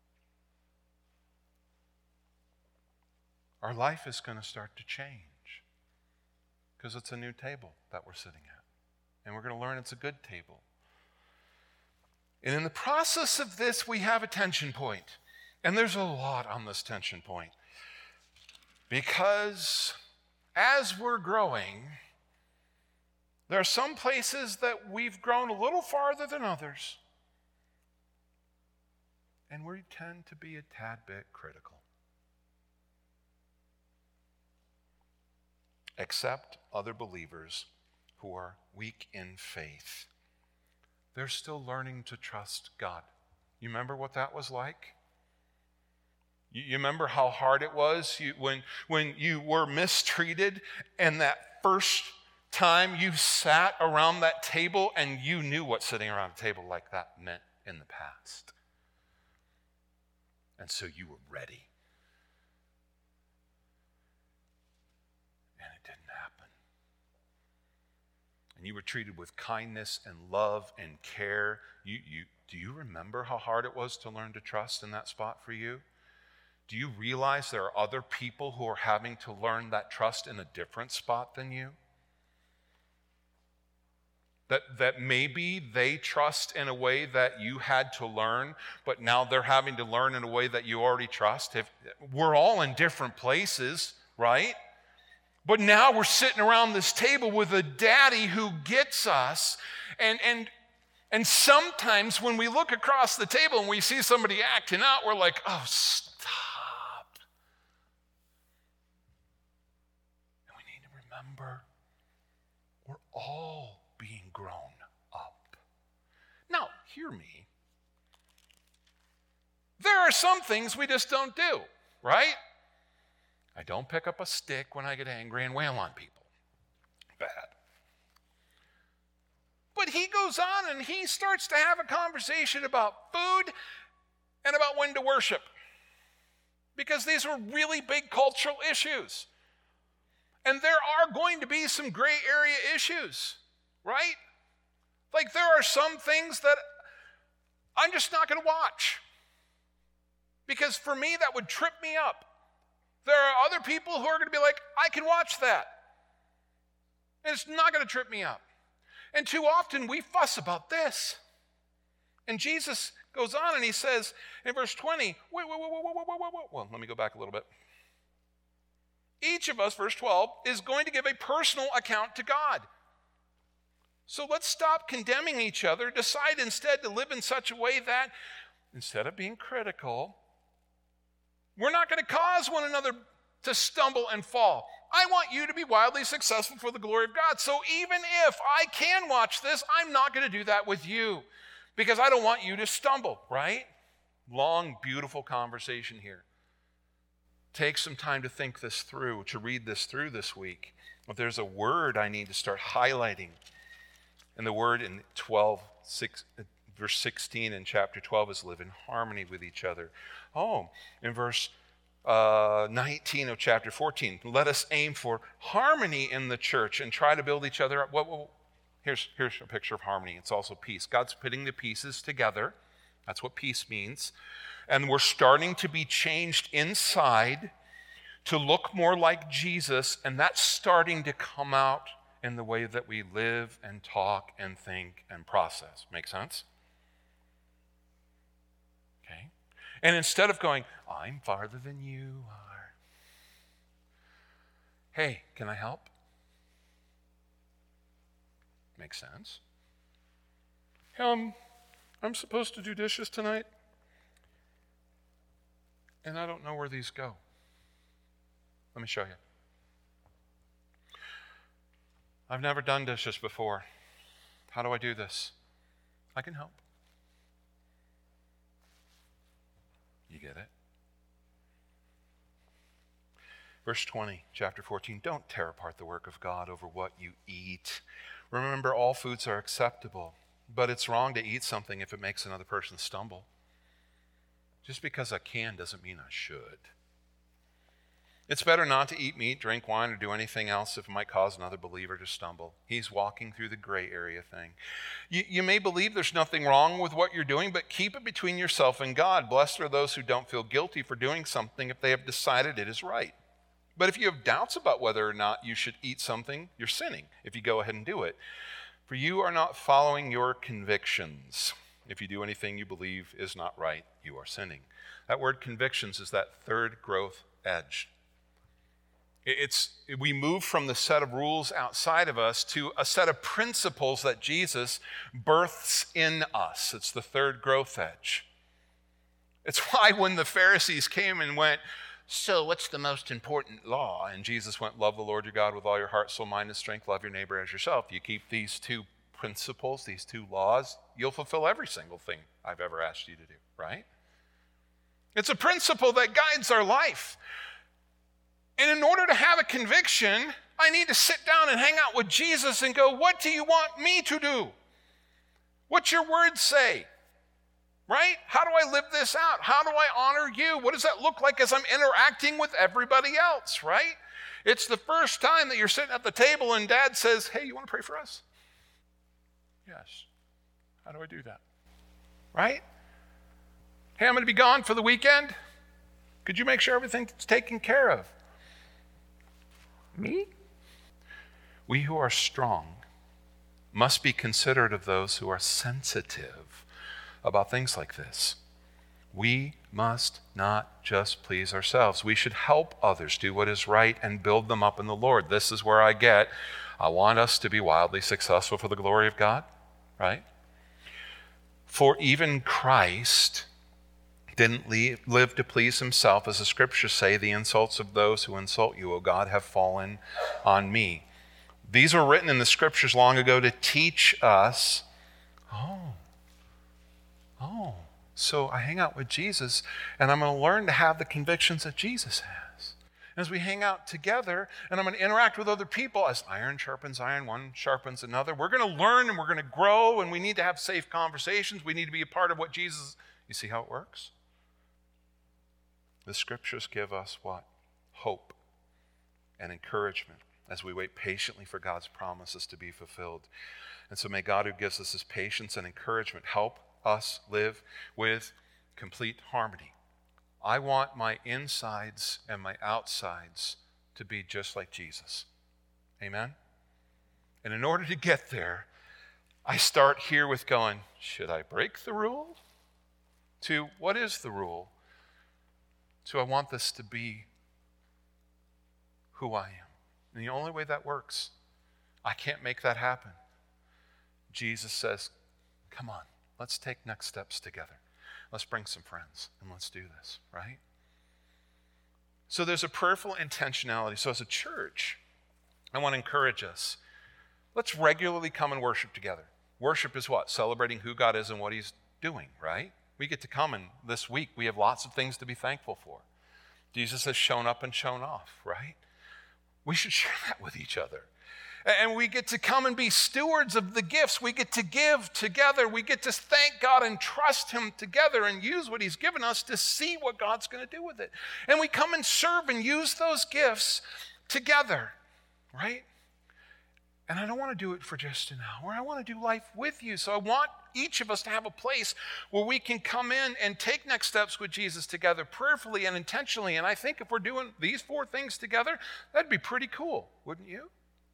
Our life is going to start to change because it's a new table that we're sitting at. And we're going to learn it's a good table. And in the process of this, we have a tension point. And there's a lot on this tension point. Because as we're growing, there are some places that we've grown a little farther than others. And we tend to be a tad bit critical. Except other believers who are weak in faith. They're still learning to trust God. You remember what that was like? You remember how hard it was when you were mistreated, and that first time you sat around that table and you knew what sitting around a table like that meant in the past. And so you were ready. And it didn't happen. And you were treated with kindness and love and care. Do you remember how hard it was to learn to trust in that spot for you? Do you realize there are other people who are having to learn that trust in a different spot than you? That maybe they trust in a way that you had to learn, but now they're having to learn in a way that you already trust. We're all in different places, right? But now we're sitting around this table with a daddy who gets us. And sometimes when we look across the table and we see somebody acting out, we're like, oh, stop. And we need to remember we're all being grown up. Now, hear me. There are some things we just don't do, right? I don't pick up a stick when I get angry and wail on people. Bad. But he goes on and he starts to have a conversation about food and about when to worship. Because these are really big cultural issues. And there are going to be some gray area issues, right? Like there are some things that I'm just not going to watch. Because for me, that would trip me up. There are other people who are going to be like, I can watch that. And it's not going to trip me up. And too often we fuss about this. And Jesus goes on and he says in verse 20, well, let me go back a little bit. Each of us, verse 12, is going to give a personal account to God. So let's stop condemning each other. Decide instead to live in such a way that instead of being critical, we're not going to cause one another to stumble and fall. I want you to be wildly successful for the glory of God. So even if I can watch this, I'm not going to do that with you because I don't want you to stumble, right? Long, beautiful conversation here. Take some time to think this through, to read this through this week. If there's a word I need to start highlighting, and the word in verse 16 in chapter 12 is live in harmony with each other. Oh, in verse 19 of chapter 14, let us aim for harmony in the church and try to build each other up. Here's a picture of harmony. It's also peace. God's putting the pieces together. That's what peace means. And we're starting to be changed inside to look more like Jesus, and that's starting to come out in the way that we live and talk and think and process. Make sense? Okay. And instead of going, I'm farther than you are. Hey, can I help? Makes sense. I'm supposed to do dishes tonight, and I don't know where these go. Let me show you. I've never done dishes before. How do I do this? I can help. You get it? Verse 20, chapter 14, don't tear apart the work of God over what you eat. Remember, all foods are acceptable, but it's wrong to eat something if it makes another person stumble. Just because I can doesn't mean I should. It's better not to eat meat, drink wine, or do anything else if it might cause another believer to stumble. He's walking through the gray area thing. You may believe there's nothing wrong with what you're doing, but keep it between yourself and God. Blessed are those who don't feel guilty for doing something if they have decided it is right. But if you have doubts about whether or not you should eat something, you're sinning if you go ahead and do it. For you are not following your convictions. If you do anything you believe is not right, you are sinning. That word convictions is that third growth edge. We move from the set of rules outside of us to a set of principles that Jesus births in us. It's the third growth edge. It's why when the Pharisees came and went, so what's the most important law? And Jesus went, love the Lord your God with all your heart, soul, mind, and strength. Love your neighbor as yourself. You keep these two principles, these two laws, you'll fulfill every single thing I've ever asked you to do, right? It's a principle that guides our life. And in order to have a conviction, I need to sit down and hang out with Jesus and go, what do you want me to do? What's your word say? Right? How do I live this out? How do I honor you? What does that look like as I'm interacting with everybody else, right? It's the first time that you're sitting at the table and dad says, hey, you want to pray for us? Yes. How do I do that? Right? Hey, I'm going to be gone for the weekend. Could you make sure everything's taken care of? Me? We who are strong must be considerate of those who are sensitive about things like this. We must not just please ourselves. We should help others do what is right and build them up in the Lord. This is where I want us to be wildly successful for the glory of God, right? For even Christ didn't live to please himself. As the scriptures say, the insults of those who insult you, O God, have fallen on me. These were written in the scriptures long ago to teach us, so I hang out with Jesus and I'm going to learn to have the convictions that Jesus has. As we hang out together and I'm going to interact with other people, as iron sharpens iron, one sharpens another, we're going to learn and we're going to grow, and we need to have safe conversations. We need to be a part of what Jesus, you see how it works? The scriptures give us what? Hope and encouragement as we wait patiently for God's promises to be fulfilled. And so may God, who gives us his patience and encouragement, help us live with complete harmony. I want my insides and my outsides to be just like Jesus. Amen? And in order to get there, I start here with going, should I break the rule? To, what is the rule? So I want this to be who I am. And the only way that works, I can't make that happen. Jesus says, come on, let's take next steps together. Let's bring some friends and let's do this, right? So there's a prayerful intentionality. So as a church, I want to encourage us. Let's regularly come and worship together. Worship is what? Celebrating who God is and what he's doing, right? We get to come, and this week we have lots of things to be thankful for. Jesus has shown up and shown off, right? We should share that with each other. And we get to come and be stewards of the gifts. We get to give together. We get to thank God and trust him together and use what he's given us to see what God's going to do with it. And we come and serve and use those gifts together, right? And I don't want to do it for just an hour. I want to do life with you. So I want each of us to have a place where we can come in and take next steps with Jesus together prayerfully and intentionally. And I think if we're doing these 4 things together, that'd be pretty cool, wouldn't you?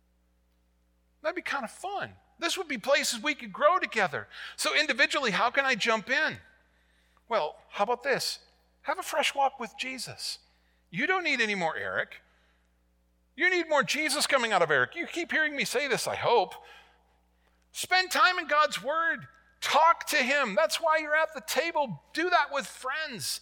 That'd be kind of fun. This would be places we could grow together. So individually, how can I jump in? Well, how about this? Have a fresh walk with Jesus. You don't need any more Eric. You need more Jesus coming out of Eric. You keep hearing me say this, I hope. Spend time in God's word. Talk to him. That's why you're at the table. Do that with friends.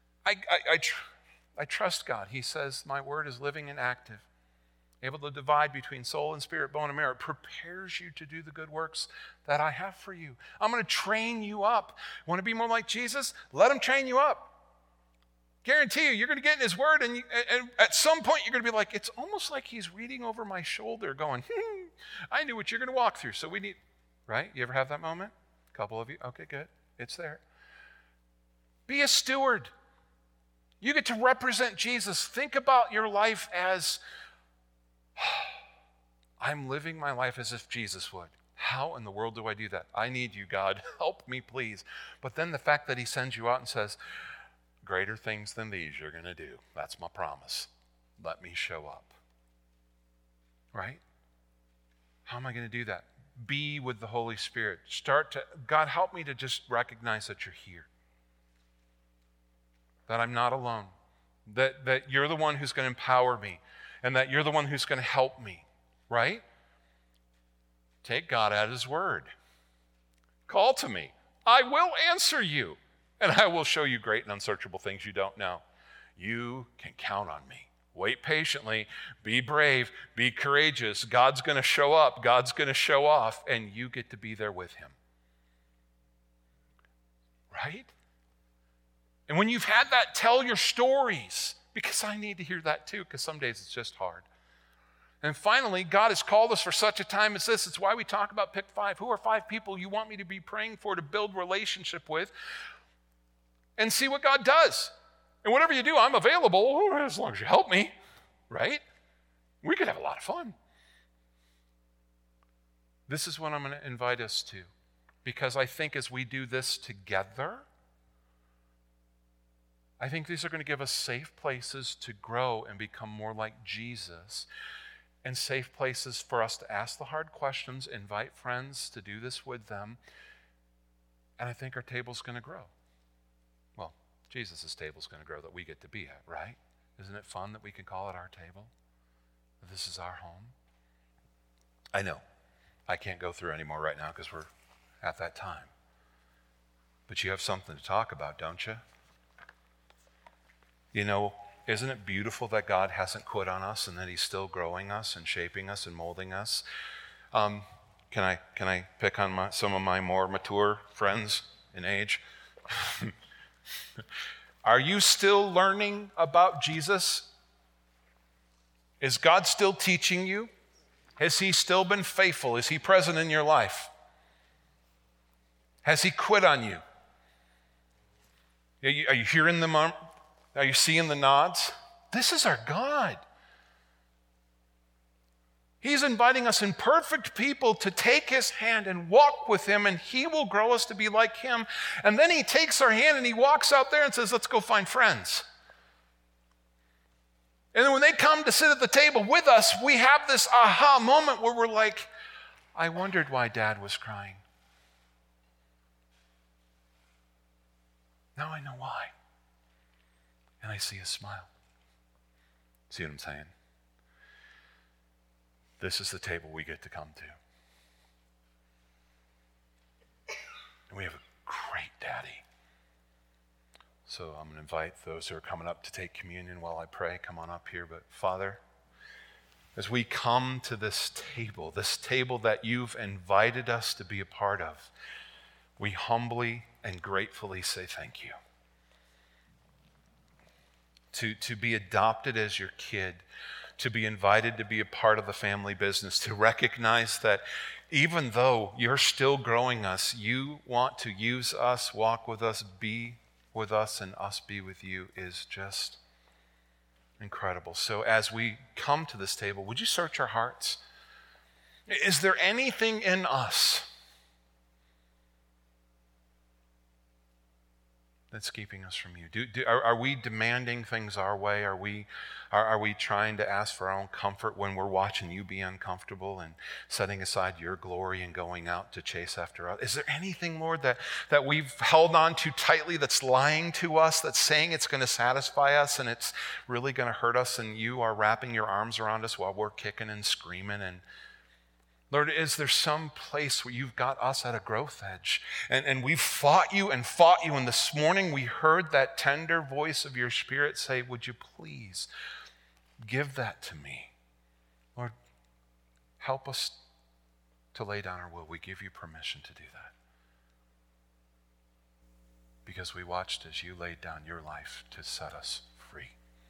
I trust God. He says, my word is living and active, able to divide between soul and spirit, bone and marrow. It prepares you to do the good works that I have for you. I'm going to train you up. Want to be more like Jesus? Let him train you up. Guarantee you, you're going to get in his word, and at some point you're going to be like, it's almost like he's reading over my shoulder going, I knew what you're going to walk through, so we need, right? You ever have that moment? A couple of you? Okay, good. It's there. Be a steward. You get to represent Jesus. Think about your life as, I'm living my life as if Jesus would. How in the world do I do that? I need you, God. Help me, please. But then the fact that he sends you out and says, greater things than these you're going to do. That's my promise. Let me show up. Right? How am I going to do that? Be with the Holy Spirit. God, help me to just recognize that you're here. That I'm not alone. That you're the one who's going to empower me. And that you're the one who's going to help me. Right? Take God at his word. Call to me. I will answer you. And I will show you great and unsearchable things you don't know. You can count on me. Wait patiently. Be brave. Be courageous. God's going to show up. God's going to show off. And you get to be there with him. Right? And when you've had that, tell your stories. Because I need to hear that too. Because some days it's just hard. And finally, God has called us for such a time as this. It's why we talk about pick 5. Who are 5 people you want me to be praying for, to build relationship with? And see what God does. And whatever you do, I'm available as long as you help me, right? We could have a lot of fun. This is what I'm going to invite us to. Because I think as we do this together, I think these are going to give us safe places to grow and become more like Jesus. And safe places for us to ask the hard questions, invite friends to do this with them. And I think our table's going to grow. Well, Jesus' table's going to grow that we get to be at, right? Isn't it fun that we can call it our table? That this is our home? I know. I can't go through anymore right now because we're at that time. But you have something to talk about, don't you? You know, isn't it beautiful that God hasn't quit on us and that he's still growing us and shaping us and molding us? Can I pick on some of my more mature friends in age? Are you still learning about Jesus? Is God still teaching you? Has he still been faithful? Is he present in your life? Has he quit on you? Are you hearing them? Are you seeing the nods? This is our God. He's inviting us imperfect people to take his hand and walk with him, and he will grow us to be like him. And then he takes our hand and he walks out there and says, let's go find friends. And then when they come to sit at the table with us, we have this aha moment where we're like, I wondered why Dad was crying. Now I know why. And I see a smile. See what I'm saying? This is the table we get to come to. And we have a great daddy. So I'm going to invite those who are coming up to take communion while I pray. Come on up here. But Father, as we come to this table that you've invited us to be a part of, we humbly and gratefully say thank you. To be adopted as your kid, to be invited to be a part of the family business, to recognize that even though you're still growing us, you want to use us, walk with us, be with us, and us be with you is just incredible. So as we come to this table, would you search our hearts? Is there anything in us that's keeping us from you? Are we demanding things our way? Are we trying to ask for our own comfort when we're watching you be uncomfortable and setting aside your glory and going out to chase after us? Is there anything, Lord, that we've held on too tightly that's lying to us, that's saying it's going to satisfy us and it's really going to hurt us, and you are wrapping your arms around us while we're kicking and screaming? And Lord, is there some place where you've got us at a growth edge? And we've fought you, and this morning we heard that tender voice of your Spirit say, would you please give that to me? Lord, help us to lay down our will. We give you permission to do that. Because we watched as you laid down your life to set us free.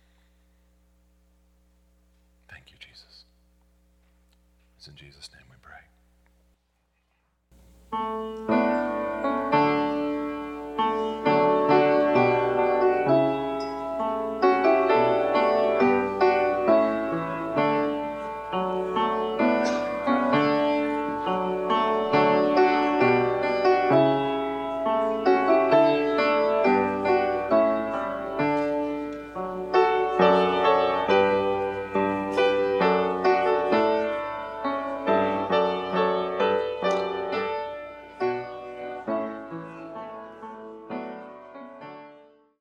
Thank you, Jesus. It's in Jesus' name we pray.